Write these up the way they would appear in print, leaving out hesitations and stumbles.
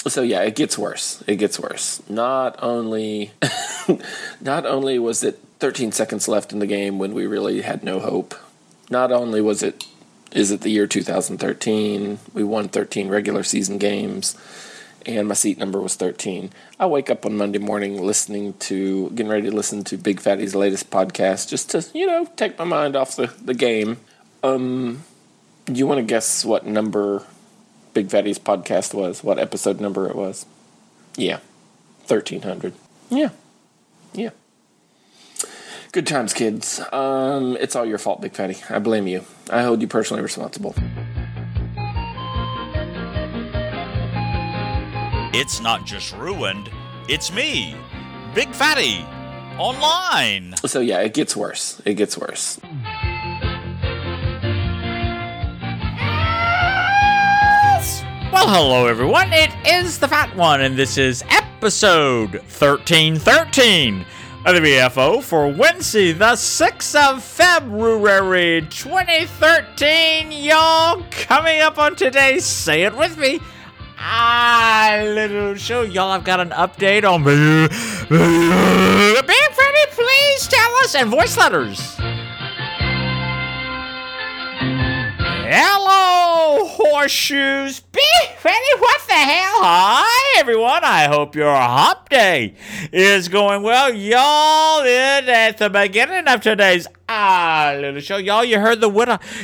So yeah, it gets worse. It gets worse. Not only was it 13 seconds left in the game when we really had no hope. Not only is it the year 2013, we won 13 regular season games, and my seat number was 13. I wake up on Monday morning getting ready to listen to Big Fatty's latest podcast just to, take my mind off the game. You want to guess what number Big Fatty's podcast was? What episode number it was? Yeah, 1300. Yeah. Good times, kids. It's all your fault, Big Fatty. I blame you. I hold you personally responsible. It's not just ruined, it's me, Big Fatty, online. So yeah, it gets worse. It gets worse. Well, hello everyone, it is the Fat One, and this is episode 1313 of the BFO for Wednesday, the 6th of February, 2013. Y'all, coming up on today's Say It With Me, little show. Y'all, I've got an update on Big Fatty, please tell us, and voice letters. Hello, horseshoes. Big Fatty, what the hell? Hi, everyone. I hope your hump day is going well. Y'all, at the beginning of today's little show, y'all, you heard the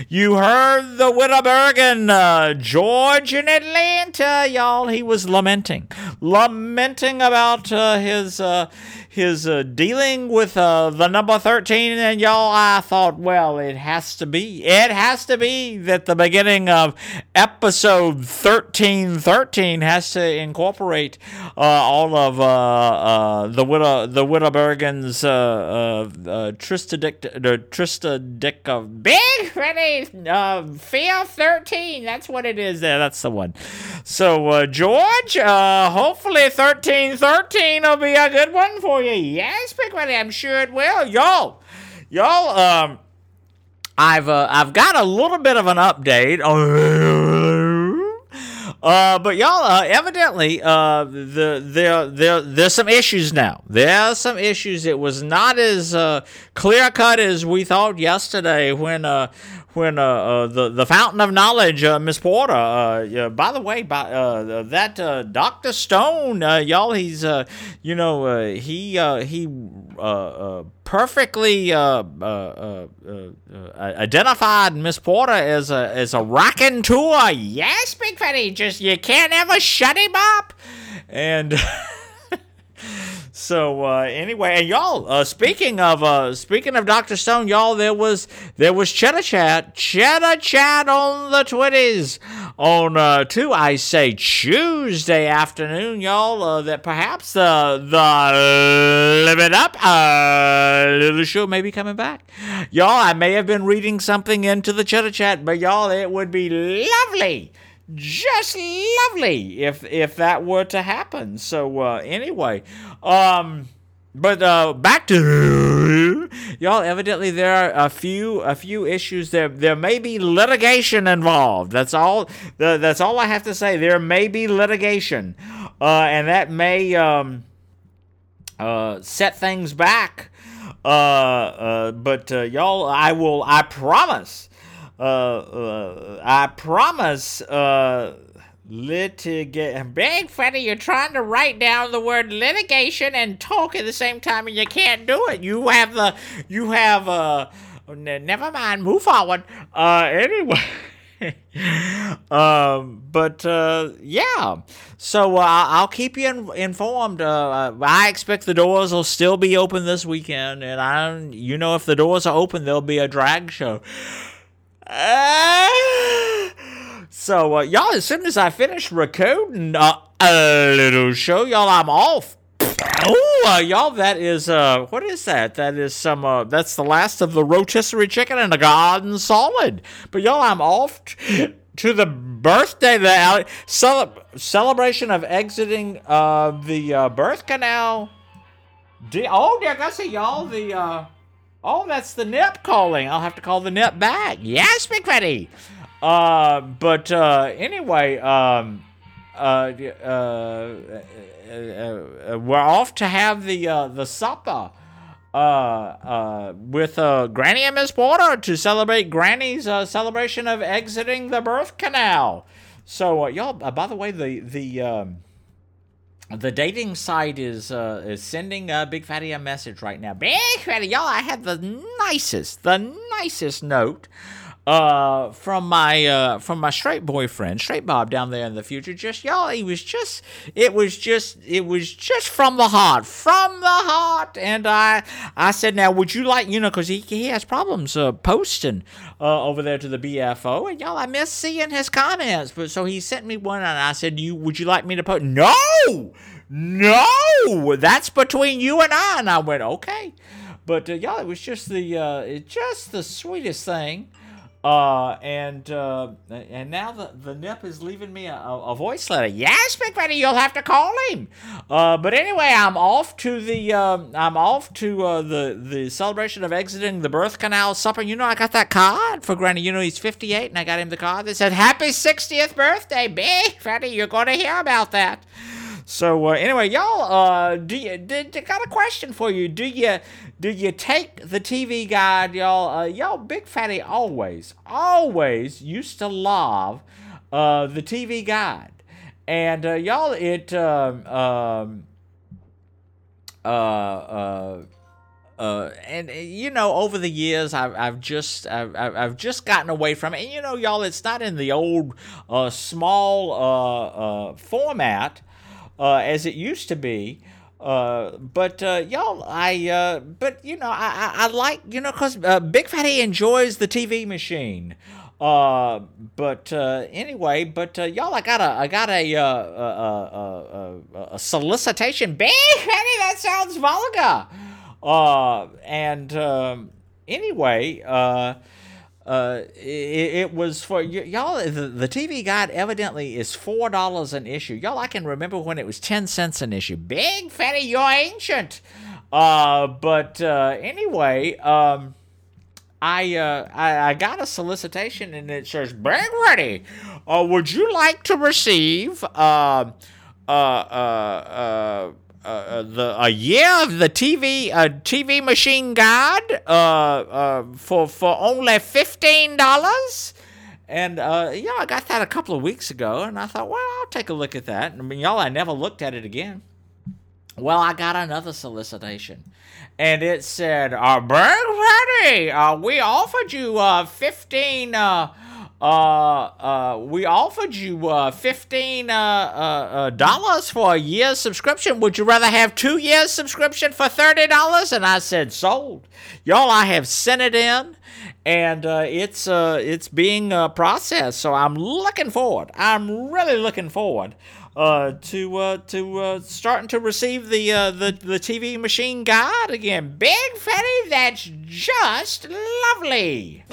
Wittenbergen, George in Atlanta, y'all. He was lamenting about his dealing with the number 13, and y'all, I thought, well, it has to be that the beginning of episode 1313 has to incorporate all of the Wittenbergen's Tristadic of Big Fatty, Fear 13. That's what it is there. That's the one. So, George, hopefully 1313 will be a good one for you. Yes, Big Fatty, I'm sure it will. Y'all, I've got a little bit of an update. But y'all, evidently, there's some issues now. There's some issues. It was not as clear cut as we thought yesterday when the fountain of knowledge, Miss Porter. By the way, that Dr. Stone, y'all, he's he perfectly identified Miss Porter as a raconteur. Yes, Big Fatty, just you can't ever shut him up. And so anyway, and y'all, speaking of Dr. Stone, y'all, there was Cheddar Chat on the Twitties on Tuesday afternoon, y'all. That perhaps the Live It Up little show may be coming back, y'all. I may have been reading something into the Cheddar Chat, but y'all, it would be lovely. Just lovely if that were to happen. So anyway, but back to y'all. Evidently, there are a few issues. There may be litigation involved. That's all I have to say. There may be litigation, and that may set things back. But y'all, I promise. Litigate. Big Fatty, you're trying to write down the word litigation and talk at the same time, and you can't do it. Never mind, move forward. Anyway. Yeah. So I'll keep you informed. I expect the doors will still be open this weekend, and if the doors are open, there'll be a drag show. So, y'all, as soon as I finish recording a little show, y'all, I'm off. Oh, y'all, that is, what is that? That is that's the last of the rotisserie chicken and the garden salad. But, y'all, I'm off to the birthday, the celebration of exiting the birth canal. Oh, there, I see, y'all, oh, that's the nip calling. I'll have to call the nip back. Yes, Big Fatty. Anyway, we're off to have the supper with Granny and Miss Porter to celebrate Granny's celebration of exiting the birth canal. So, y'all, by the way, the dating site is sending Big Fatty a message right now. Big Fatty, y'all, I had the nicest note from my straight boyfriend, Straight Bob, down there in the future. Just, y'all, it was just from the heart. And I said, now, would you like, because he has problems posting over there to the BFO, and y'all, I miss seeing his comments. But so he sent me one, and I said, would you like me to post? No, that's between you and I. And I went, okay. But y'all, it was just the sweetest thing. And now the nip is leaving me a voice letter. Yes, Big Fatty, you'll have to call him. But anyway, I'm off to the celebration of exiting the birth canal supper. I got that card for Granny. He's 58, and I got him the card that said, "Happy 60th birthday, Big Fatty." You're going to hear about that. So anyway, y'all, got a question for you. Do you take the TV Guide, y'all? Y'all, Big Fatty always used to love the TV Guide, and y'all, it and over the years, I've just gotten away from it. And y'all, it's not in the old small format as it used to be. But y'all, I like, because Big Fatty enjoys the TV machine. Anyway, y'all, I got a solicitation. Big Fatty, that sounds vulgar. Anyway, it was for y'all. The TV Guide evidently is $4 an issue. Y'all, I can remember when it was 10 cents an issue. Big Fatty, you're ancient. Anyway, I got a solicitation, and it says, "Big Fatty, would you like to receive a year of the TV machine guide for only $15?" And I got that a couple of weeks ago, and I thought, well, I'll take a look at that. I mean, y'all, I never looked at it again. Well, I got another solicitation, and it said, "Big Fatty, we offered you $15 for a year's subscription. Would you rather have 2 years subscription for $30? And I said, sold. Y'all, I have sent it in, and it's being processed. So I'm looking forward. I'm really looking forward to starting to receive the TV machine guide again. Big Fatty, that's just lovely.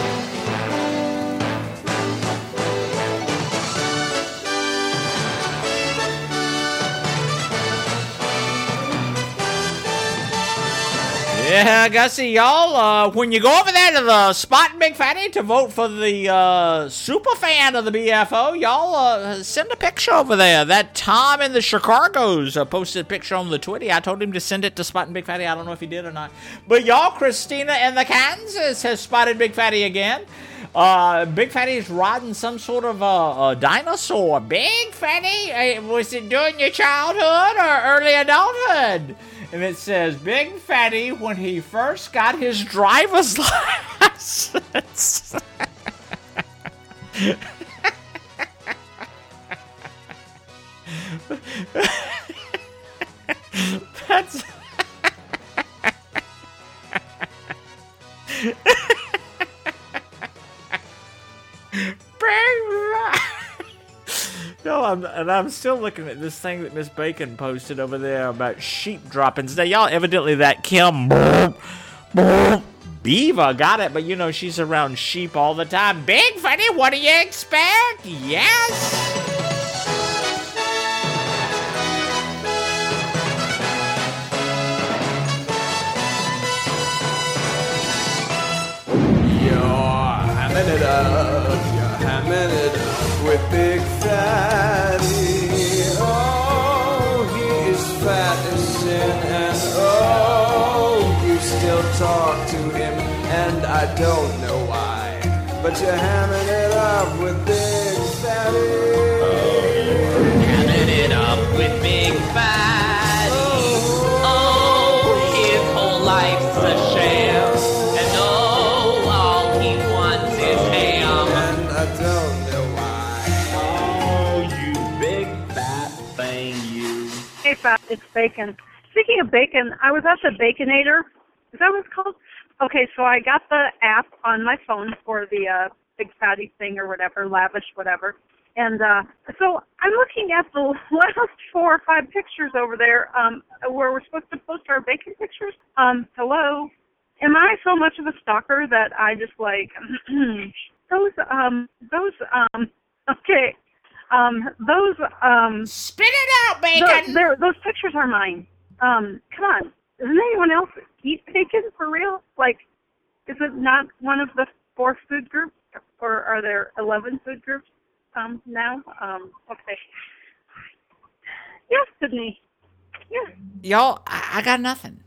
Yeah, Gussie, y'all, when you go over there to the spot, Big Fatty, to vote for the super fan of the BFO, y'all send a picture over there. That Tom in the Chicago's posted a picture on the Twitty. I told him to send it to Spot and Big Fatty. I don't know if he did or not. But y'all, Christina in the Kansas has spotted Big Fatty again. Big Fatty is riding some sort of a dinosaur. Big Fatty, was it during your childhood or early adulthood? And it says, Big Fatty, when he first got his driver's license. That's... No, I'm still looking at this thing that Miss Bacon posted over there about sheep droppings. Now, y'all, evidently that Kim Beaver got it, but she's around sheep all the time. Big Fatty, what do you expect? Yes. You're hamming it up with Big Fatty. in, and oh, you still talk to him, and I don't know why, but you're hamming it up with Big Fatty. Hamming it up with Big Fatty. Oh, his whole life's a sham, and oh, all he wants is ham. And I don't know why. Oh, you big fat thing, you. Hey, Fat, it's Bacon. Speaking of bacon, I was at the Baconator. Is that what it's called? Okay, so I got the app on my phone for the Big Fatty thing or whatever, lavish whatever. And so I'm looking at the last 4 or 5 pictures over there where we're supposed to post our bacon pictures. Hello? Am I so much of a stalker that I just like, Spit it out, Bacon! those pictures are mine. Come on. Doesn't anyone else eat bacon for real? Like, is it not one of the 4 food groups? Or are there 11 food groups now? Okay. Yes, Sydney. Yeah. Y'all, I got nothing.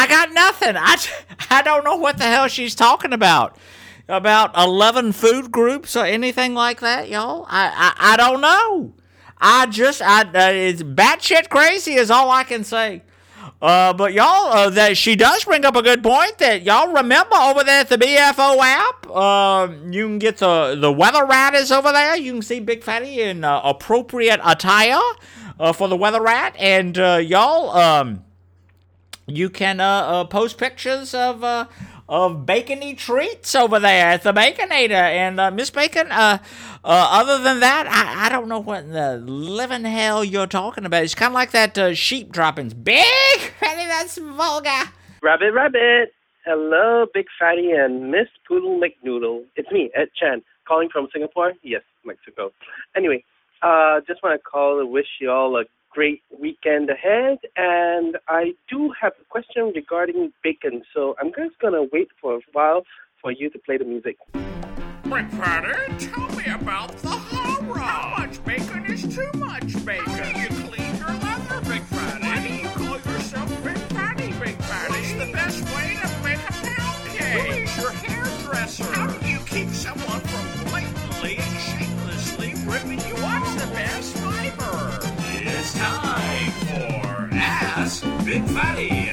I don't know what the hell she's talking about. About 11 food groups or anything like that, y'all. I don't know. It's batshit crazy is all I can say. But y'all, that she does bring up a good point that y'all remember over there at the BFO app. You can get the Weather Rat is over there. You can see Big Fatty in appropriate attire for the Weather Rat, and y'all, you can post pictures of bacony treats over there at the Baconator. And Miss Bacon, other than that, I don't know what in the living hell you're talking about. It's kind of like that sheep droppings. Big Fatty, that's vulgar. Rabbit. Hello, Big Fatty and Miss Poodle McNoodle. It's me, Ed Chan, calling from Singapore. Yes, Mexico. Anyway, just want to call to wish you all a great weekend ahead, and I do have a question regarding bacon, so I'm just going to wait for a while for you to play the music. Big Fatty, tell me about the horror. How much bacon is too much bacon? How do you clean your leather, Big Fatty? Why do you call yourself Big Fatty, Big Fatty? What's the best way to make a pound cake? Who is your hairdresser? How do you keep someone from blatantly and shamelessly ripping you off? What's the best fiber? It's time for Ask Big Fatty.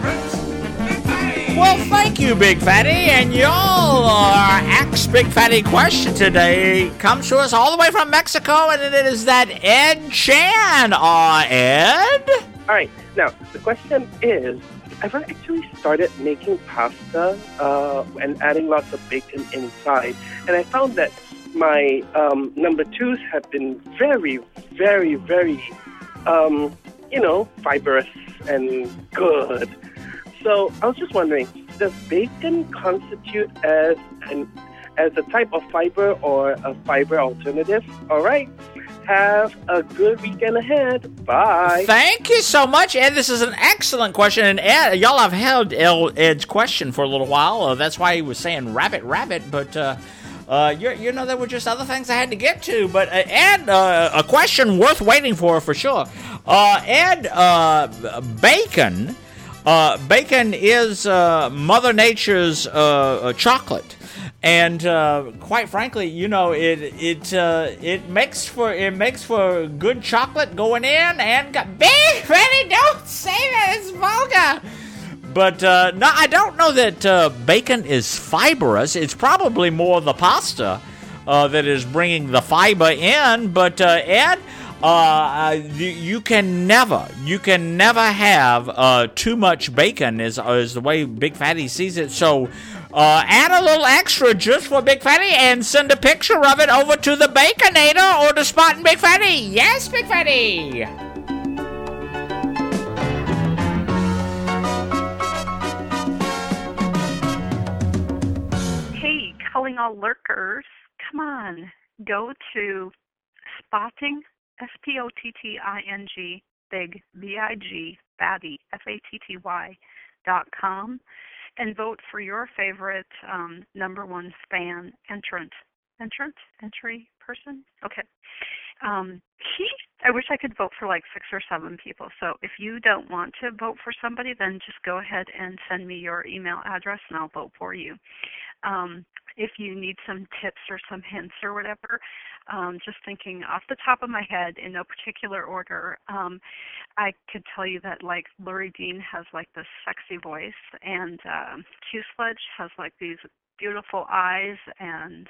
Well, thank you, Big Fatty, and y'all, our Ask Big Fatty question today comes to us all the way from Mexico, and it is that Ed Chan. Ed? All right, now, the question is, I've actually started making pasta and adding lots of bacon inside, and I found that my number 2s have been very, very, very fibrous and good. So I was just wondering, does bacon constitute as a type of fiber or a fiber alternative? All right. Have a good weekend ahead. Bye. Thank you so much, Ed. This is an excellent question. And Ed, y'all have held Ed's question for a little while. That's why he was saying rabbit. But there were just other things I had to get to. But Ed, a question worth waiting for sure. Ed, bacon is Mother Nature's chocolate, and quite frankly, it makes for good chocolate going in. And Big Fatty, don't say that, it's vulgar. But no, I don't know that bacon is fibrous. It's probably more the pasta that is bringing the fiber in. But Ed, you can never have too much bacon is the way Big Fatty sees it. So add a little extra just for Big Fatty and send a picture of it over to the Baconator or to Spot and Big Fatty. Yes, Big Fatty. Hey, calling all lurkers. Come on. Go to Spotting, SPOTTING, Big, BIG, Fatty, FATTY.com, and vote for your favorite number 1 fan entry person. Okay. I wish I could vote for like 6 or 7 people. So if you don't want to vote for somebody, then just go ahead and send me your email address and I'll vote for you. If you need some tips or some hints or whatever, just thinking off the top of my head in no particular order, I could tell you that like Lori Dean has like this sexy voice, and Q Sledge has like these beautiful eyes, and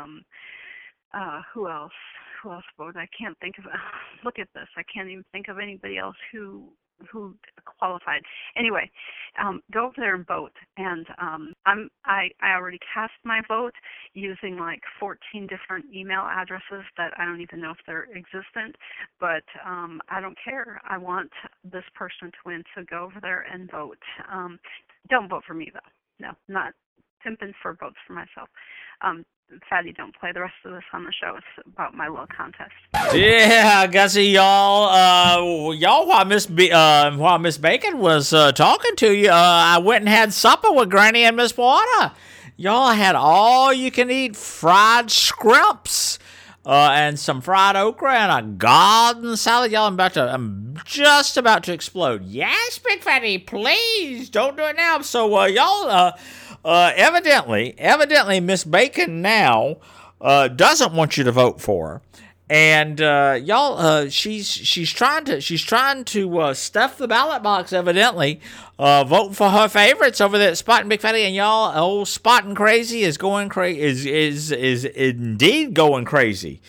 who else voted? I can't think of. Look at this. I can't even think of anybody else who qualified. Anyway, go over there and vote. And I already cast my vote using like 14 different email addresses that I don't even know if they're existent. But I don't care. I want this person to win. So go over there and vote. Don't vote for me though. No, not pimping for votes for myself. Fatty, don't play the rest of this on the show. It's about my little contest. Yeah, Gussie, y'all. While Miss Bacon was talking to you, I went and had supper with Granny and Miss Water. Y'all had all you can eat fried scrimps. And some fried okra and a garden salad. Y'all, I'm just about to explode. Yes, Big Fatty, please don't do it now. So, y'all, evidently, Miss Bacon now doesn't want you to vote for her. And y'all, she's trying to stuff the ballot box. Evidently, voting for her favorites over there at Spot and Big Fatty. And y'all, old Spot and Crazy is going crazy. Is indeed going crazy.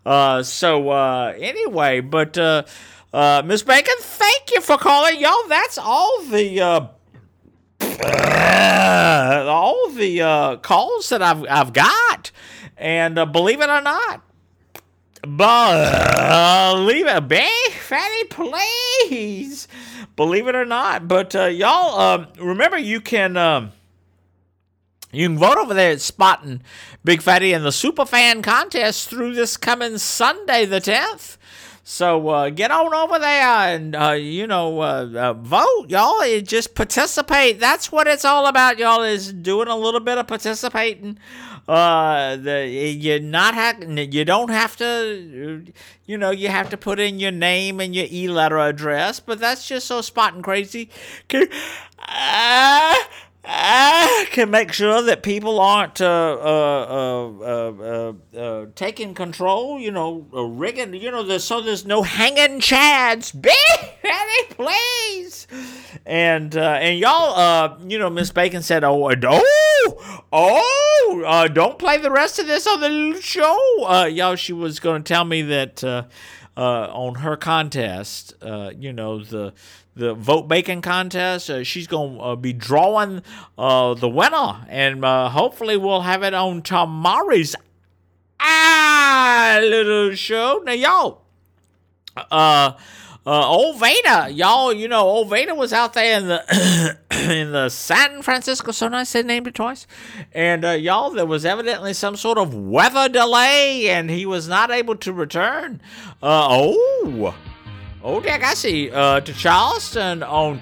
Anyway, but Miss Bacon, thank you for calling, y'all. That's all the calls that I've got, and believe it or not. Believe it, Big Fatty, please. Believe it or not. But y'all, remember you can vote over there at Spottin' Big Fatty in the Superfan contest through this coming Sunday, the 10th. So get on over there and vote, y'all. Just participate. That's what it's all about, y'all. Is doing a little bit of participating. You don't have to, you have to put in your name and your e-letter address, but that's just so Spot and Crazy can make sure that people aren't taking control, rigging, so there's no hanging chads. Big Fatty, please. And y'all, Miss Bacon said, don't play the rest of this on the show. Y'all, she was going to tell me that on her contest, the Vote Bacon contest, she's going to be drawing the winner, and hopefully we'll have it on tomorrow's little show. Now, y'all, old Vader, y'all, old Vader was out there in the in the San Francisco, so nice they named it twice, and y'all, there was evidently some sort of weather delay, and he was not able to return. Dear Gussie, to Charleston on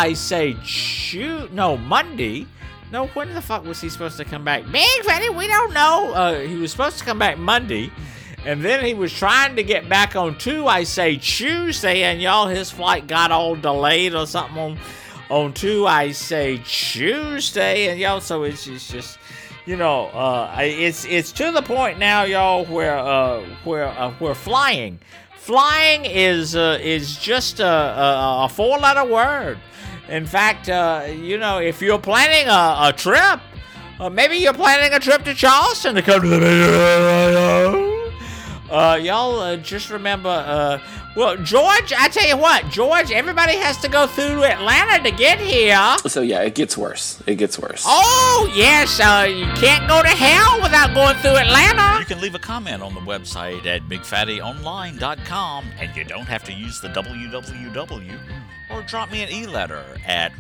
Monday. No, when the fuck was he supposed to come back? Big Fatty, we don't know. He was supposed to come back Monday, and then he was trying to get back on Tuesday, and y'all, his flight got all delayed or something on Tuesday, and y'all, so it's just, it's to the point now, y'all, where flying is just a 4-letter word. In fact, if you're planning a trip, maybe you're planning a trip to Charleston to come to the y'all just remember, George, I tell you what, George, everybody has to go through Atlanta to get here. So yeah, it gets worse. Oh, yes, you can't go to hell without going through Atlanta. You can leave a comment on the website at BigFattyOnline.com, and you don't have to use the www, or drop me an e-letter at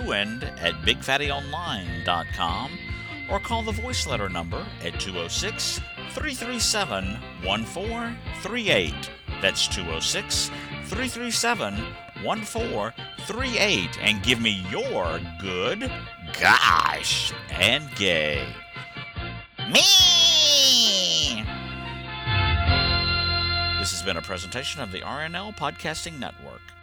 ruined@BigFattyOnline.com, or call the voice letter number at 206-337-1438. That's 206-337-1438, and give me your good, gosh, and gay. Me! This is been a presentation of the RNL Podcasting Network.